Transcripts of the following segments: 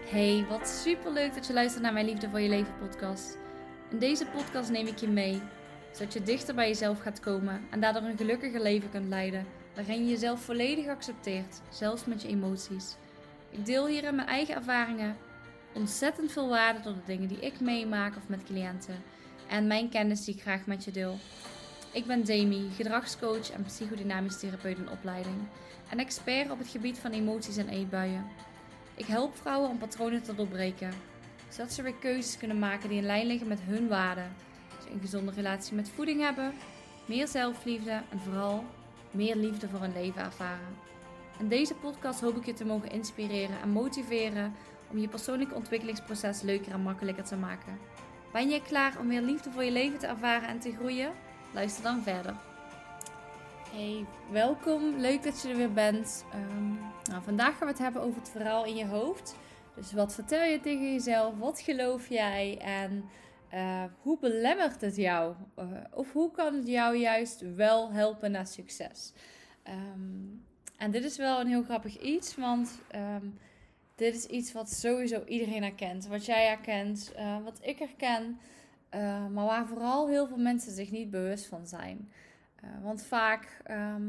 Hey, wat superleuk dat je luistert naar mijn Liefde voor je Leven podcast. In deze podcast neem ik je mee, zodat je dichter bij jezelf gaat komen en daardoor een gelukkiger leven kunt leiden, waarin je jezelf volledig accepteert, zelfs met je emoties. Ik deel hierin mijn eigen ervaringen, ontzettend veel waarde door de dingen die ik meemaak of met cliënten en mijn kennis die ik graag met je deel. Ik ben Demi, gedragscoach en psychodynamisch therapeut in opleiding en expert op het gebied van emoties en eetbuien. Ik help vrouwen om patronen te doorbreken, zodat ze weer keuzes kunnen maken die in lijn liggen met hun waarden. Ze een gezonde relatie met voeding hebben, meer zelfliefde en vooral meer liefde voor hun leven ervaren. In deze podcast hoop ik je te mogen inspireren en motiveren om je persoonlijke ontwikkelingsproces leuker en makkelijker te maken. Ben je klaar om meer liefde voor je leven te ervaren en te groeien? Luister dan verder. Hey, welkom. Leuk dat je er weer bent. Vandaag gaan we het hebben over het verhaal in je hoofd. Dus wat vertel je tegen jezelf? Wat geloof jij? En hoe belemmert het jou? Of hoe kan het jou juist wel helpen naar succes? En dit is wel een heel grappig iets, want dit is iets wat sowieso iedereen herkent. Wat jij herkent, wat ik herken, maar waar vooral heel veel mensen zich niet bewust van zijn. Want vaak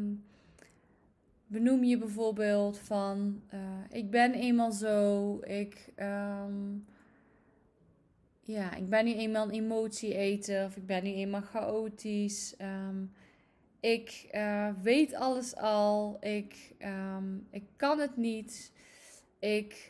benoem je bijvoorbeeld van ik ben eenmaal zo, ik ben nu eenmaal een emotie-eter of ik ben nu eenmaal chaotisch. Ik weet alles al, ik kan het niet, ik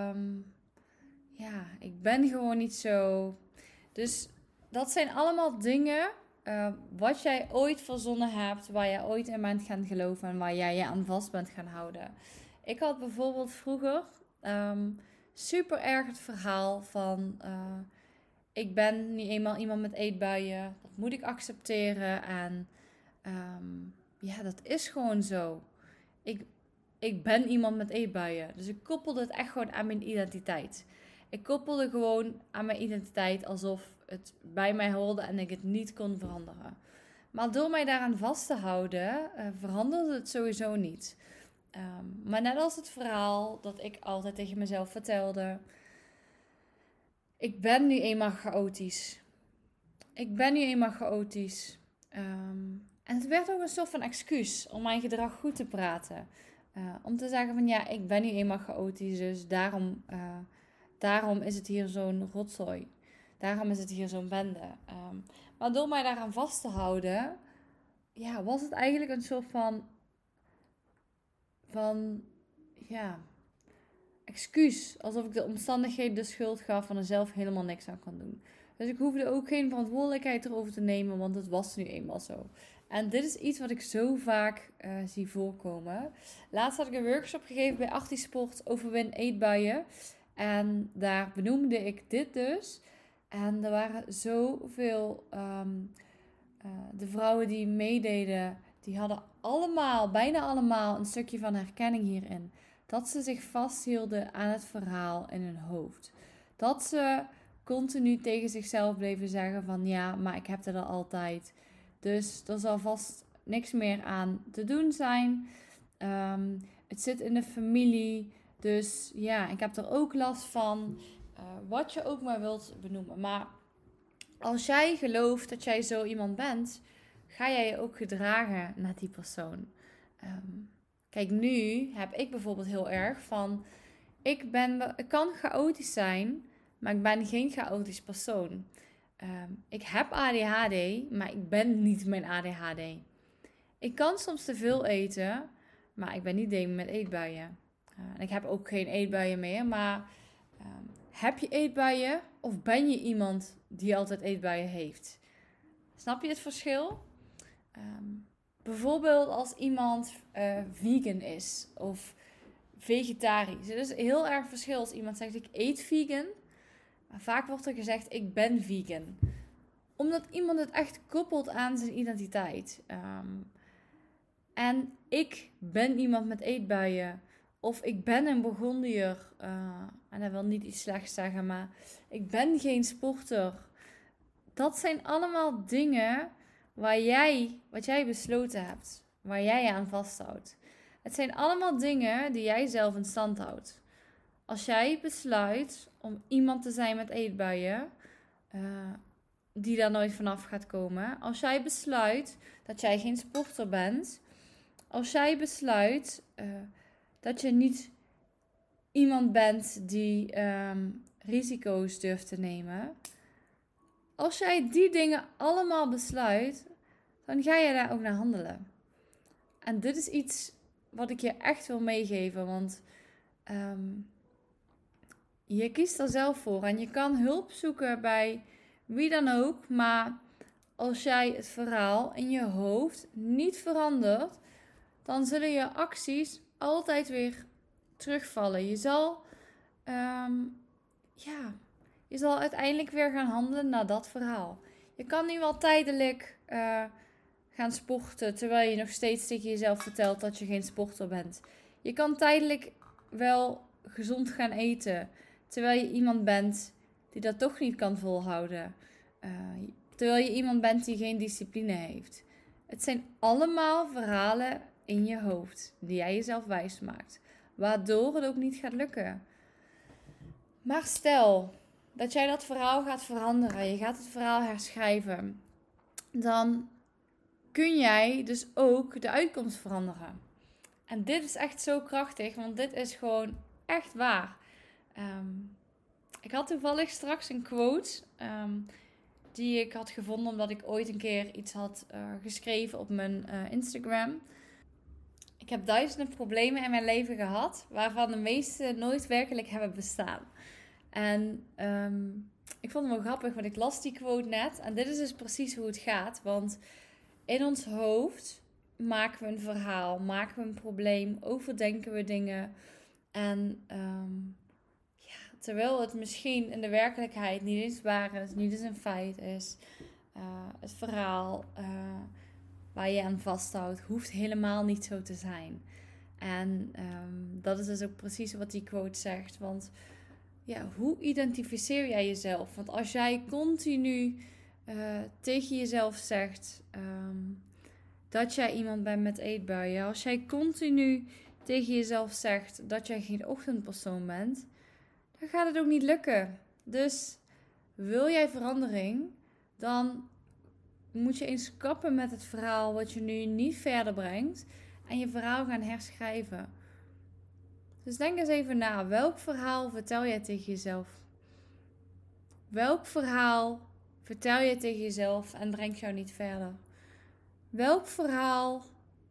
ben gewoon niet zo. Dus dat zijn allemaal dingen wat jij ooit verzonnen hebt, waar jij ooit in bent gaan geloven en waar jij je aan vast bent gaan houden. Ik had bijvoorbeeld vroeger super erg het verhaal van ik ben nu eenmaal iemand met eetbuien, dat moet ik accepteren en dat is gewoon zo. Ik ben iemand met eetbuien, dus ik koppelde het echt gewoon aan mijn identiteit. Ik koppelde gewoon aan mijn identiteit alsof het bij mij hoorde en ik het niet kon veranderen. Maar door mij daaraan vast te houden, veranderde het sowieso niet. Maar net als het verhaal dat ik altijd tegen mezelf vertelde. Ik ben nu eenmaal chaotisch. Ik ben nu eenmaal chaotisch. En het werd ook een soort van excuus om mijn gedrag goed te praten. Om te zeggen van ja, ik ben nu eenmaal chaotisch, dus daarom is het hier zo'n rotzooi. Daarom is het hier zo'n bende. Maar door mij daaraan vast te houden, was het eigenlijk een soort van excuus. Alsof ik de omstandigheden de schuld gaf van er zelf helemaal niks aan kan doen. Dus ik hoefde ook geen verantwoordelijkheid erover te nemen, want het was nu eenmaal zo. En dit is iets wat ik zo vaak zie voorkomen. Laatst had ik een workshop gegeven bij Artisport over Win Eetbuien. En daar benoemde ik dit dus. En er waren zoveel de vrouwen die meededen, die hadden bijna allemaal een stukje van herkenning hierin. Dat ze zich vasthielden aan het verhaal in hun hoofd. Dat ze continu tegen zichzelf bleven zeggen van ja, maar ik heb het er altijd. Dus er zal vast niks meer aan te doen zijn. Het zit in de familie. Dus ja, ik heb er ook last van. Wat je ook maar wilt benoemen. Maar als jij gelooft dat jij zo iemand bent, ga jij je ook gedragen naar die persoon. Kijk, nu heb ik bijvoorbeeld heel erg van ik kan chaotisch zijn, maar ik ben geen chaotisch persoon. Ik heb ADHD, maar ik ben niet mijn ADHD. Ik kan soms te veel eten, maar ik ben niet Demi met eetbuien. Ik heb ook geen eetbuien meer, maar heb je eetbuien of ben je iemand die altijd eetbuien heeft? Snap je het verschil? Bijvoorbeeld als iemand vegan is of vegetarisch. Het is heel erg verschil als iemand zegt ik eet vegan. Maar vaak wordt er gezegd ik ben vegan. Omdat iemand het echt koppelt aan zijn identiteit. En ik ben iemand met eetbuien. Of ik ben een Burgondier. En dat wil niet iets slechts zeggen, maar ik ben geen sporter. Dat zijn allemaal dingen wat jij besloten hebt. Waar jij je aan vasthoudt. Het zijn allemaal dingen die jij zelf in stand houdt. Als jij besluit om iemand te zijn met eetbuien, die daar nooit vanaf gaat komen. Als jij besluit dat jij geen sporter bent. Als jij besluit dat je niet iemand bent die risico's durft te nemen. Als jij die dingen allemaal besluit, dan ga je daar ook naar handelen. En dit is iets wat ik je echt wil meegeven, want je kiest er zelf voor en je kan hulp zoeken bij wie dan ook, maar als jij het verhaal in je hoofd niet verandert, dan zullen je acties altijd weer terugvallen. Je zal uiteindelijk weer gaan handelen naar dat verhaal. Je kan nu wel tijdelijk gaan sporten, terwijl je nog steeds tegen jezelf vertelt dat je geen sporter bent. Je kan tijdelijk wel gezond gaan eten, terwijl je iemand bent die dat toch niet kan volhouden. Terwijl je iemand bent die geen discipline heeft. Het zijn allemaal verhalen in je hoofd die jij jezelf wijs maakt, waardoor het ook niet gaat lukken. Maar stel dat jij dat verhaal gaat veranderen, je gaat het verhaal herschrijven, dan kun jij dus ook de uitkomst veranderen. En dit is echt zo krachtig, want dit is gewoon echt waar. Ik had toevallig straks een quote die ik had gevonden omdat ik ooit een keer iets had geschreven op mijn Instagram. Ik heb duizenden problemen in mijn leven gehad, waarvan de meeste nooit werkelijk hebben bestaan. En ik vond het wel grappig, want ik las die quote net. En dit is dus precies hoe het gaat. Want in ons hoofd maken we een verhaal, maken we een probleem, overdenken we dingen. En terwijl het misschien in de werkelijkheid niet eens waar is, niet eens een feit is. Het verhaal waar je aan vasthoudt, hoeft helemaal niet zo te zijn. En dat is dus ook precies wat die quote zegt. Want ja, hoe identificeer jij jezelf? Want als jij continu tegen jezelf zegt dat jij iemand bent met eetbuien. Als jij continu tegen jezelf zegt dat jij geen ochtendpersoon bent, dan gaat het ook niet lukken. Dus wil jij verandering, dan moet je eens kappen met het verhaal wat je nu niet verder brengt en je verhaal gaan herschrijven. Dus denk eens even na, welk verhaal vertel jij tegen jezelf? Welk verhaal vertel je tegen jezelf en brengt jou niet verder? Welk verhaal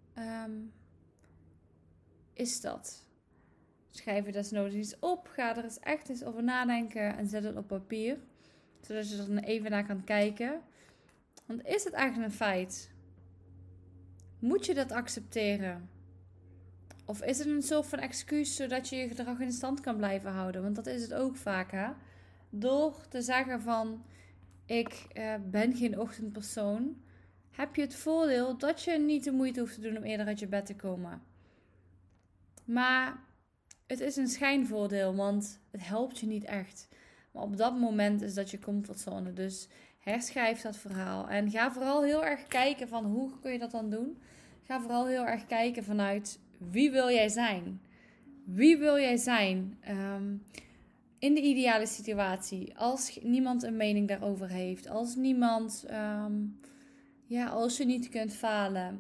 is dat? Schrijf je desnoods eens op, ga er eens echt eens over nadenken en zet het op papier. Zodat je er dan even naar kan kijken. Want is het eigenlijk een feit? Moet je dat accepteren? Of is het een soort van excuus zodat je je gedrag in stand kan blijven houden? Want dat is het ook vaak, hè? Door te zeggen van, ik ben geen ochtendpersoon, heb je het voordeel dat je niet de moeite hoeft te doen om eerder uit je bed te komen. Maar het is een schijnvoordeel, want het helpt je niet echt. Maar op dat moment is dat je comfortzone. Dus herschrijf dat verhaal. En ga vooral heel erg kijken van hoe kun je dat dan doen. Ga vooral heel erg kijken vanuit wie wil jij zijn. Wie wil jij zijn in de ideale situatie. Als niemand een mening daarover heeft. Als niemand, als je niet kunt falen.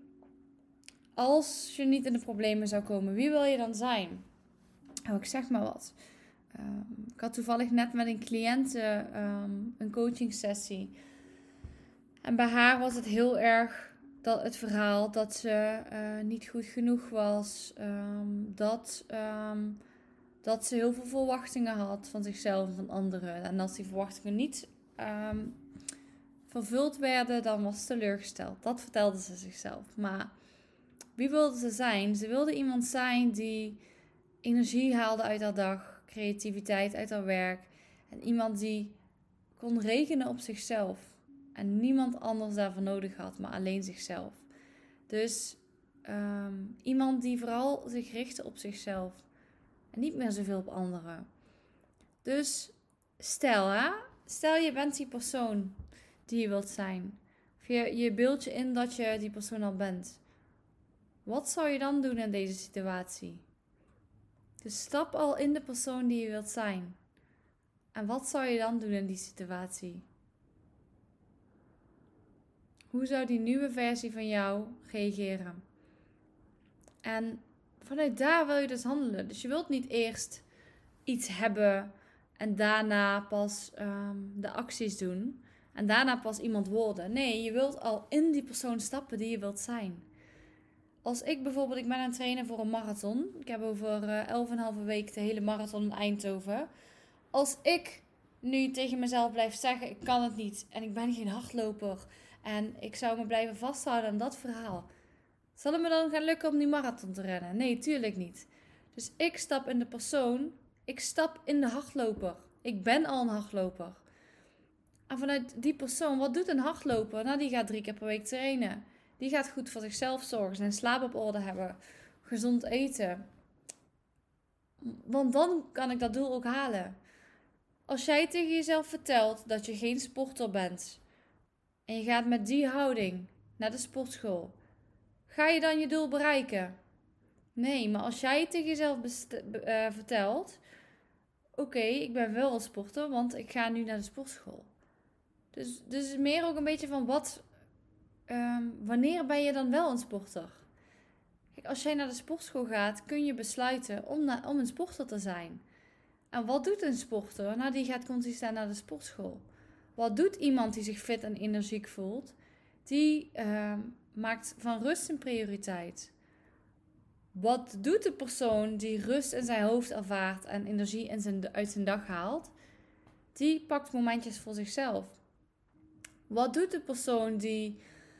Als je niet in de problemen zou komen. Wie wil je dan zijn? Oh, ik zeg maar wat. Ik had toevallig net met een cliënt een coaching sessie. En bij haar was het heel erg het verhaal dat ze niet goed genoeg was. Dat ze heel veel verwachtingen had van zichzelf en van anderen. En als die verwachtingen niet vervuld werden, dan was ze teleurgesteld. Dat vertelde ze zichzelf. Maar wie wilde ze zijn? Ze wilde iemand zijn die energie haalde uit haar dag, creativiteit uit haar werk. En iemand die kon rekenen op zichzelf. En niemand anders daarvoor nodig had, maar alleen zichzelf. Dus iemand die vooral zich richtte op zichzelf. En niet meer zoveel op anderen. Dus stel je bent die persoon die je wilt zijn. Of je beeldt je in dat je die persoon al bent. Wat zou je dan doen in deze situatie? Dus stap al in de persoon die je wilt zijn. En wat zou je dan doen in die situatie? Hoe zou die nieuwe versie van jou reageren? En vanuit daar wil je dus handelen. Dus je wilt niet eerst iets hebben en daarna pas de acties doen. En daarna pas iemand worden. Nee, je wilt al in die persoon stappen die je wilt zijn. Als ik bijvoorbeeld, ik ben aan het trainen voor een marathon. Ik heb over 11,5 week de hele marathon in Eindhoven. Als ik nu tegen mezelf blijf zeggen, ik kan het niet. En ik ben geen hardloper. En ik zou me blijven vasthouden aan dat verhaal. Zal het me dan gaan lukken om die marathon te rennen? Nee, tuurlijk niet. Dus ik stap in de persoon. Ik stap in de hardloper. Ik ben al een hardloper. En vanuit die persoon, wat doet een hardloper? Nou, die gaat 3 keer per week trainen. Die gaat goed voor zichzelf zorgen. Zijn slaap op orde hebben. Gezond eten. Want dan kan ik dat doel ook halen. Als jij tegen jezelf vertelt dat je geen sporter bent. En je gaat met die houding naar de sportschool. Ga je dan je doel bereiken? Nee, maar als jij tegen jezelf vertelt... Oké, ik ben wel een sporter, want ik ga nu naar de sportschool. Dus meer ook een beetje van wanneer ben je dan wel een sporter? Kijk, als jij naar de sportschool gaat, kun je besluiten om een sporter te zijn. En wat doet een sporter? Nou, die gaat consistent naar de sportschool. Wat doet iemand die zich fit en energiek voelt? Die maakt van rust een prioriteit. Wat doet de persoon die rust in zijn hoofd ervaart en energie uit zijn dag haalt? Die pakt momentjes voor zichzelf. Wat doet de persoon die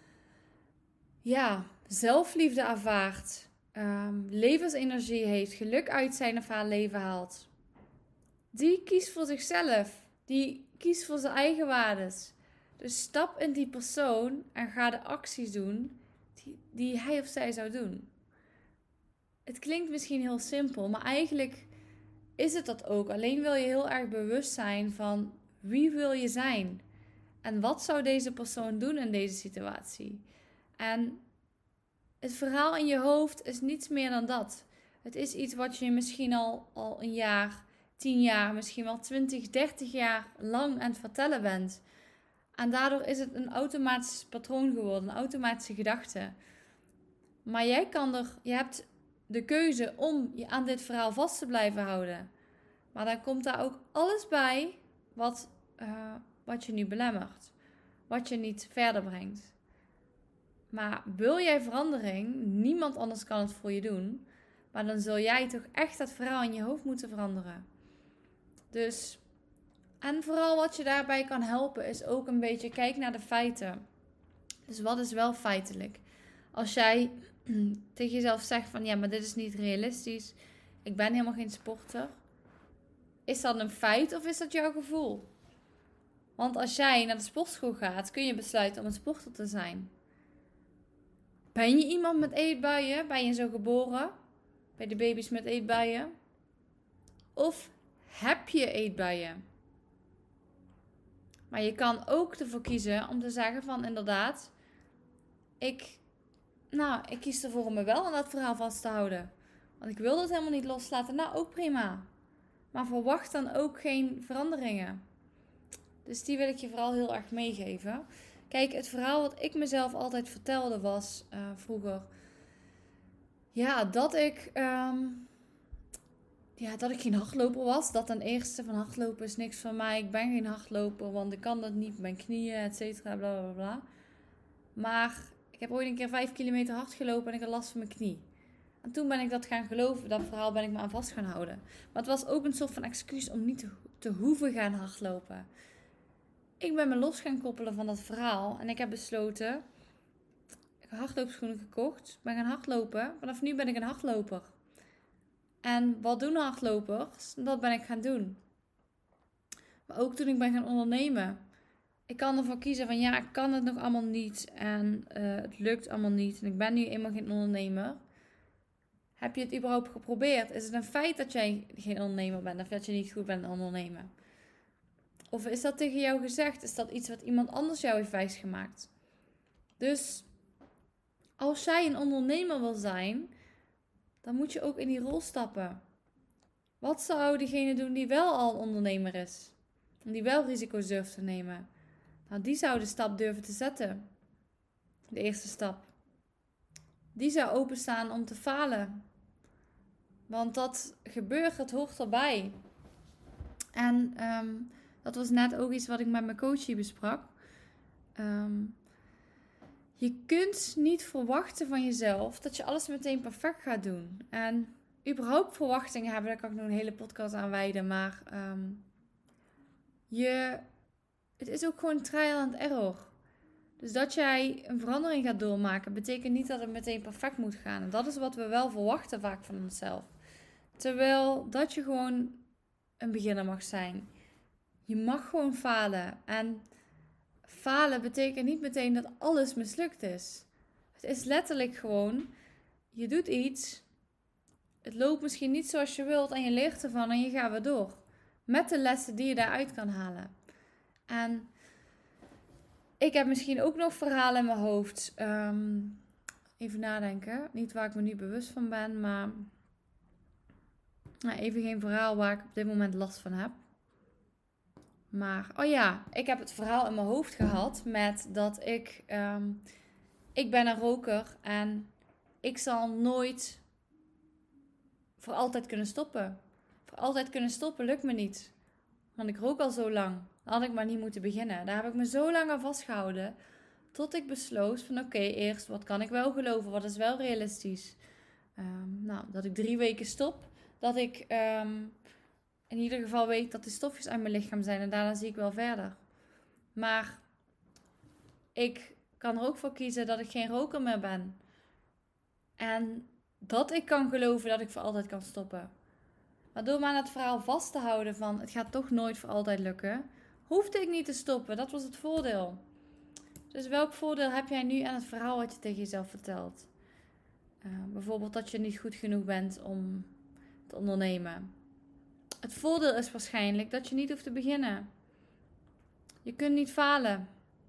zelfliefde ervaart, levensenergie heeft, geluk uit zijn of haar leven haalt? Die kiest voor zichzelf. Die kiest voor zijn eigen waardes. Dus stap in die persoon en ga de acties doen die hij of zij zou doen. Het klinkt misschien heel simpel, maar eigenlijk is het dat ook. Alleen wil je heel erg bewust zijn van wie wil je zijn? En wat zou deze persoon doen in deze situatie? En het verhaal in je hoofd is niets meer dan dat. Het is iets wat je misschien al een jaar, 10 jaar, misschien wel 20, 30 jaar lang aan het vertellen bent. En daardoor is het een automatisch patroon geworden, een automatische gedachte. Maar je hebt de keuze om je aan dit verhaal vast te blijven houden. Maar dan komt daar ook alles bij wat je nu belemmert. Wat je niet verder brengt. Maar wil jij verandering? Niemand anders kan het voor je doen. Maar dan zul jij toch echt dat verhaal in je hoofd moeten veranderen. Dus, en vooral wat je daarbij kan helpen is ook een beetje kijk naar de feiten. Dus wat is wel feitelijk? Als jij tegen jezelf zegt van ja, maar dit is niet realistisch. Ik ben helemaal geen sporter. Is dat een feit of is dat jouw gevoel? Want als jij naar de sportschool gaat, kun je besluiten om een sporter te zijn. Ben je iemand met eetbuien? Ben je zo geboren? Bij de baby's met eetbuien? Of heb je eetbuien? Maar je kan ook ervoor kiezen om te zeggen van inderdaad, ik kies ervoor om me wel aan dat verhaal vast te houden. Want ik wil dat helemaal niet loslaten. Nou, ook prima. Maar verwacht dan ook geen veranderingen. Dus die wil ik je vooral heel erg meegeven. Kijk, het verhaal wat ik mezelf altijd vertelde was vroeger... Ja, dat ik geen hardloper was. Dat ten eerste van hardlopen is niks van mij. Ik ben geen hardloper, want ik kan dat niet. Mijn knieën, et cetera, bla bla bla. Maar ik heb ooit een keer 5 kilometer hard gelopen en ik had last van mijn knie. En toen ben ik dat gaan geloven. Dat verhaal ben ik me aan vast gaan houden. Maar het was ook een soort van excuus om niet te hoeven gaan hardlopen. Ik ben me los gaan koppelen van dat verhaal. En ik heb besloten... Ik heb hardloopschoenen gekocht. Ben gaan hardlopen. Vanaf nu ben ik een hardloper. En wat doen hardlopers? Dat ben ik gaan doen. Maar ook toen ik ben gaan ondernemen. Ik kan ervoor kiezen van ja, ik kan het nog allemaal niet. En het lukt allemaal niet. En ik ben nu eenmaal geen ondernemer. Heb je het überhaupt geprobeerd? Is het een feit dat jij geen ondernemer bent? Of dat je niet goed bent in ondernemen? Of is dat tegen jou gezegd? Is dat iets wat iemand anders jou heeft wijsgemaakt? Dus als jij een ondernemer wil zijn, dan moet je ook in die rol stappen. Wat zou diegene doen die wel al ondernemer is? En die wel risico's durft te nemen? Nou, die zou de stap durven te zetten. De eerste stap. Die zou openstaan om te falen. Want dat gebeurt, het hoort erbij. En dat was net ook iets wat ik met mijn coachie besprak. Je kunt niet verwachten van jezelf dat je alles meteen perfect gaat doen. En überhaupt verwachtingen hebben, daar kan ik nog een hele podcast aan wijden. Maar het is ook gewoon trial and error. Dus dat jij een verandering gaat doormaken, betekent niet dat het meteen perfect moet gaan. En dat is wat we wel verwachten vaak van onszelf. Terwijl dat je gewoon een beginner mag zijn. Je mag gewoon falen. En falen betekent niet meteen dat alles mislukt is. Het is letterlijk gewoon, je doet iets, het loopt misschien niet zoals je wilt en je leert ervan en je gaat weer door. Met de lessen die je daaruit kan halen. En ik heb misschien ook nog verhalen in mijn hoofd. Even nadenken. Niet waar ik me nu bewust van ben, maar even geen verhaal waar ik op dit moment last van heb. Maar, ik heb het verhaal in mijn hoofd gehad met dat ik ben een roker en ik zal nooit voor altijd kunnen stoppen. Voor altijd kunnen stoppen lukt me niet. Want ik rook al zo lang. Dan had ik maar niet moeten beginnen. Daar heb ik me zo lang aan vastgehouden. Tot ik besloot van oké, eerst wat kan ik wel geloven? Wat is wel realistisch? Dat ik 3 weken stop. Dat ik in ieder geval weet dat de stofjes uit mijn lichaam zijn. En daarna zie ik wel verder. Maar ik kan er ook voor kiezen dat ik geen roker meer ben. En dat ik kan geloven dat ik voor altijd kan stoppen. Maar door me aan het verhaal vast te houden van het gaat toch nooit voor altijd lukken, hoefde ik niet te stoppen. Dat was het voordeel. Dus welk voordeel heb jij nu aan het verhaal wat je tegen jezelf vertelt? Bijvoorbeeld dat je niet goed genoeg bent om te ondernemen. Het voordeel is waarschijnlijk dat je niet hoeft te beginnen. Je kunt niet falen.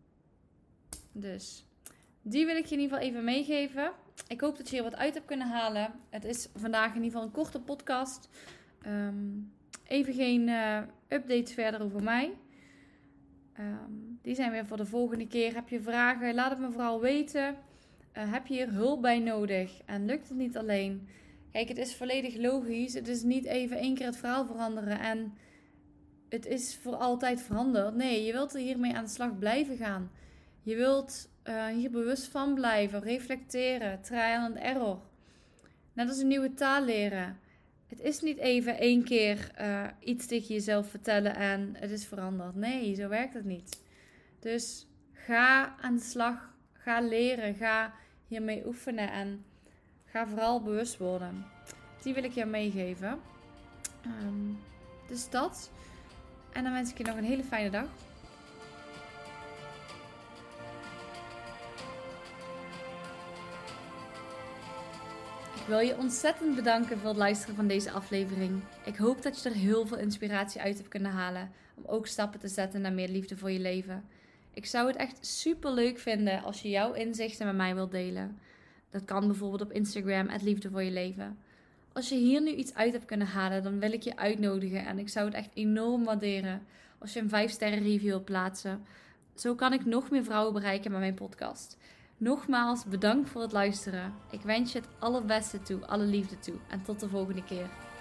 Dus die wil ik je in ieder geval even meegeven. Ik hoop dat je hier wat uit hebt kunnen halen. Het is vandaag in ieder geval een korte podcast. Even geen updates verder over mij. Die zijn weer voor de volgende keer. Heb je vragen? Laat het me vooral weten. Heb je hier hulp bij nodig? En lukt het niet alleen? Kijk, het is volledig logisch. Het is niet even 1 keer het verhaal veranderen en het is voor altijd veranderd. Nee, je wilt er hiermee aan de slag blijven gaan. Je wilt hier bewust van blijven, reflecteren, trial and error. Net als een nieuwe taal leren. Het is niet even 1 keer iets tegen jezelf vertellen en het is veranderd. Nee, zo werkt het niet. Dus ga aan de slag, ga leren, ga hiermee oefenen en ga vooral bewust worden. Die wil ik je meegeven. Dus dat. En dan wens ik je nog een hele fijne dag. Ik wil je ontzettend bedanken voor het luisteren van deze aflevering. Ik hoop dat je er heel veel inspiratie uit hebt kunnen halen om ook stappen te zetten naar meer liefde voor je leven. Ik zou het echt super leuk vinden als je jouw inzichten met mij wilt delen. Dat kan bijvoorbeeld op Instagram @liefdevoorjeleven. Als je hier nu iets uit hebt kunnen halen, dan wil ik je uitnodigen en ik zou het echt enorm waarderen als je een 5-sterren review wilt plaatsen. Zo kan ik nog meer vrouwen bereiken met mijn podcast. Nogmaals, bedankt voor het luisteren. Ik wens je het allerbeste toe, alle liefde toe en tot de volgende keer.